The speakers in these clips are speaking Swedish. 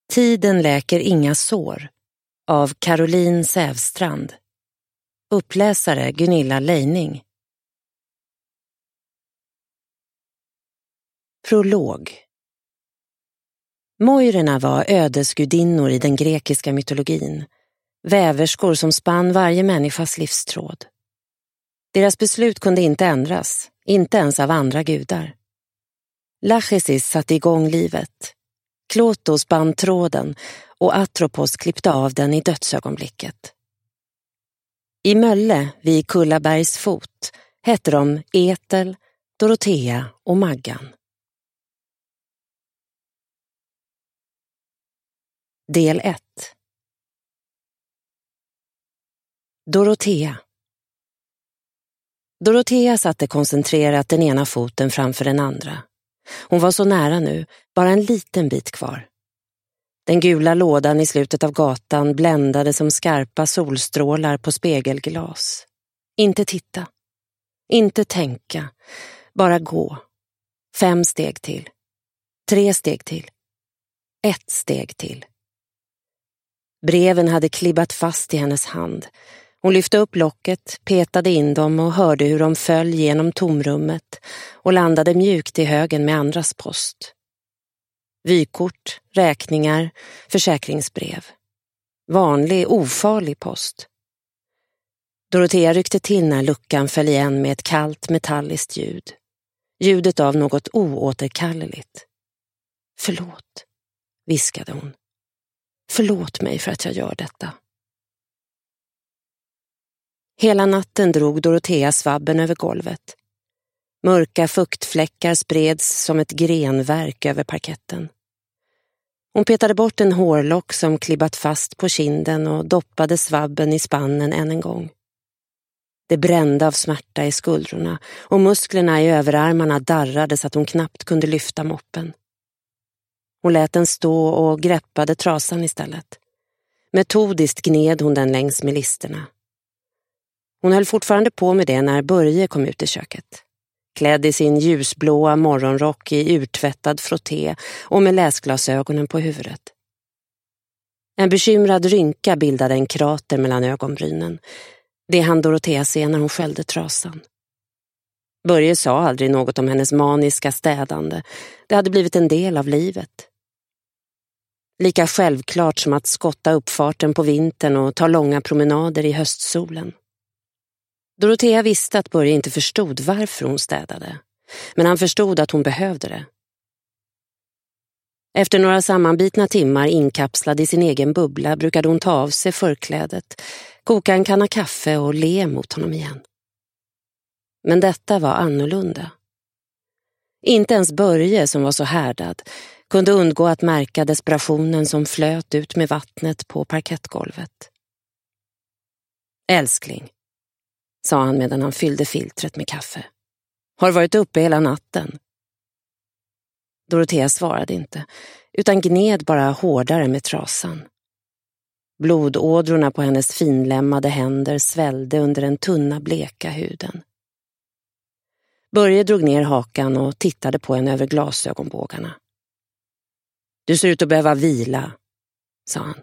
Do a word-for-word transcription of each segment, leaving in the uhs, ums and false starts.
Tiden läker inga sår av Caroline Sävstrand. Uppläsare Gunilla Leining. Prolog. Moirerna var ödesgudinnor i den grekiska mytologin, väverskor som spann varje människas livstråd. Deras beslut kunde inte ändras, inte ens av andra gudar. Lachesis satte igång livet. Klotos spann tråden och Atropos klippte av den i dödsögonblicket. I Mölle vid Kullabergs fot hette de Ethel, Dorotea och Maggan. Del ett. Dorotea. Dorotea satte koncentrerat den ena foten framför den andra. Hon var så nära nu, bara en liten bit kvar. Den gula lådan i slutet av gatan bländade som skarpa solstrålar på spegelglas. Inte titta. Inte tänka. Bara gå. Fem steg till. Tre steg till. Ett steg till. Breven hade klibbat fast i hennes hand. Hon lyfte upp locket, petade in dem och hörde hur de föll genom tomrummet och landade mjukt i högen med andras post. Vykort, räkningar, försäkringsbrev. Vanlig, ofarlig post. Dorotea ryckte till när luckan föll igen med ett kallt metalliskt ljud. Ljudet av något oåterkalleligt. Förlåt, viskade hon. Förlåt mig för att jag gör detta. Hela natten drog Dorotea svabben över golvet. Mörka fuktfläckar spreds som ett grenverk över parketten. Hon petade bort en hårlock som klibbat fast på kinden och doppade svabben i spannen än en gång. Det brände av smärta i skuldrorna och musklerna i överarmarna darrade så att hon knappt kunde lyfta moppen. Hon lät den stå och greppade trasan istället. Metodiskt gned hon den längs med listerna. Hon höll fortfarande på med det när Börje kom ut i köket. Klädd i sin ljusblåa morgonrock i urtvättad frotté och med läsglasögonen på huvudet. En bekymrad rynka bildade en krater mellan ögonbrynen. Det hann Dorotea se när hon skällde trasan. Börje sa aldrig något om hennes maniska städande. Det hade blivit en del av livet. Lika självklart som att skotta uppfarten på vintern och ta långa promenader i höstsolen. Dorotea visste att Börje inte förstod varför hon städade, men han förstod att hon behövde det. Efter några sammanbitna timmar inkapslad i sin egen bubbla brukade hon ta av sig förklädet, koka en kanna kaffe och le mot honom igen. Men detta var annorlunda. Inte ens Börje, som var så härdad, kunde undgå att märka desperationen som flöt ut med vattnet på parkettgolvet. Älskling, sa han medan han fyllde filtret med kaffe. Har varit uppe hela natten? Dorotea svarade inte, utan gned bara hårdare med trasan. Blodådrorna på hennes finlämmade händer svällde under den tunna bleka huden. Börje drog ner hakan och tittade på henne över glasögonbågarna. Du ser ut att behöva vila, sa han.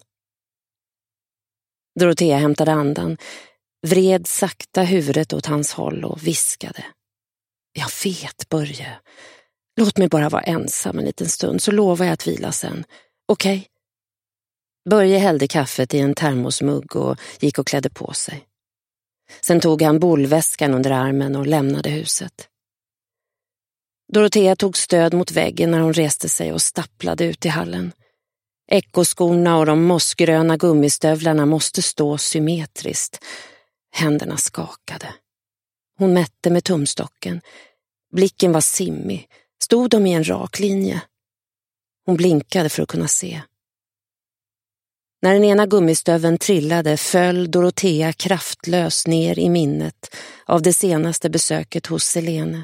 Dorotea hämtade andan, vred sakta huvudet åt hans håll och viskade. Jag vet, Börje. Låt mig bara vara ensam en liten stund så lovar jag att vila sen. Okej? Okay? Börje hällde kaffet i en termosmugg och gick och klädde på sig. Sen tog han bolväskan under armen och lämnade huset. Dorotea tog stöd mot väggen när hon reste sig och stapplade ut i hallen. Ekoskorna och de mossgröna gummistövlarna måste stå symmetriskt. Händerna skakade. Hon mätte med tumstocken. Blicken var simmig. Stod de i en rak linje? Hon blinkade för att kunna se. När den ena gummistöveln trillade föll Dorotea kraftlös ner i minnet av det senaste besöket hos Selene.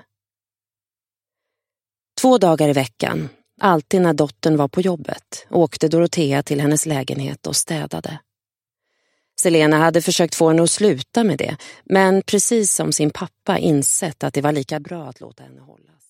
Två dagar i veckan, alltid när dottern var på jobbet, åkte Dorotea till hennes lägenhet och städade. Selena hade försökt få henne att sluta med det, men precis som sin pappa insett att det var lika bra att låta henne hållas.